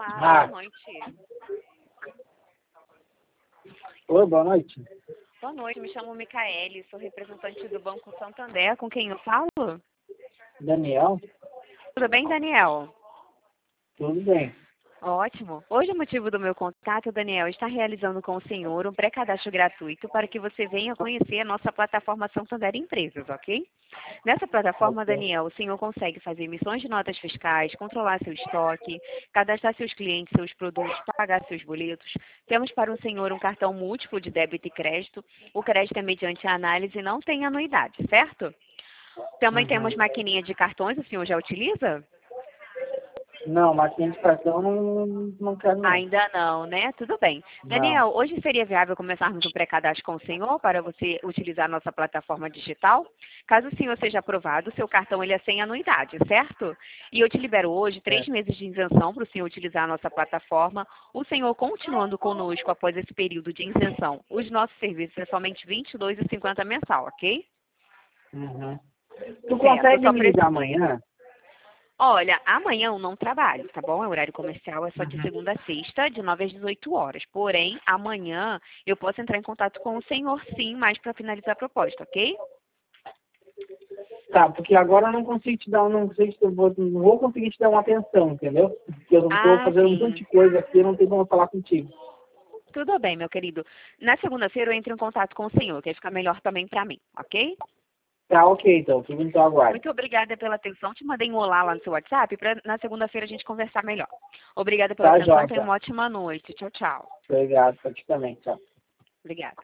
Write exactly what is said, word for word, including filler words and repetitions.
Olá, Ah. boa noite. Oi, boa noite. Boa noite, me chamo Micaele, sou representante do Banco Santander. Com quem eu falo? Daniel, Tudo bem, Daniel? tudo bem. Ótimo. Hoje o motivo do meu contato, Daniel, está realizando com o senhor um pré-cadastro gratuito para que você venha conhecer a nossa plataforma Santander Empresas, ok? Nessa plataforma, Ok. Daniel, o senhor consegue fazer emissões de notas fiscais, controlar seu estoque, cadastrar seus clientes, seus produtos, pagar seus boletos. Temos para o senhor um cartão múltiplo de débito e crédito. O crédito é mediante a análise e não tem anuidade, certo? Também Uhum. temos maquininha de cartões, o senhor já utiliza? Não, máquina de cartão não, não quero não. Ainda não, né? Tudo bem. Não. Daniel, hoje seria viável começarmos um pré-cadastro com o senhor para você utilizar a nossa plataforma digital? Caso o senhor seja aprovado, seu cartão ele é sem anuidade, certo? E eu te libero hoje três É. meses de isenção para o senhor utilizar a nossa plataforma. O senhor continuando conosco após esse período de isenção, os nossos serviços é somente vinte e dois reais e cinquenta centavos mensal, ok? Uhum. Tu Certo. Eu consegue só me ligar preciso... amanhã? Olha, amanhã eu não trabalho, tá bom? O horário comercial é só de Uhum. segunda a sexta, de nove às dezoito horas. Porém, amanhã eu posso entrar em contato com o senhor sim, mais para finalizar a proposta, ok? Tá, porque agora eu não consigo te dar, não sei se eu vou, não vou conseguir te dar uma atenção, entendeu? Porque eu não tô Ah, fazendo um monte sim. de coisa aqui, eu não tenho como falar contigo. Tudo bem, meu querido. Na segunda-feira eu entro em contato com o senhor, que vai ficar melhor também para mim, ok? Tá, ok, então, fico então aguardo. Muito obrigada pela atenção. Te mandei um olá lá no seu WhatsApp para na segunda-feira a gente conversar melhor. Obrigada pela Tá, atenção. joia, Tenha então. uma ótima noite. Tchau, tchau. Obrigado, pra ti também, tchau. Obrigada.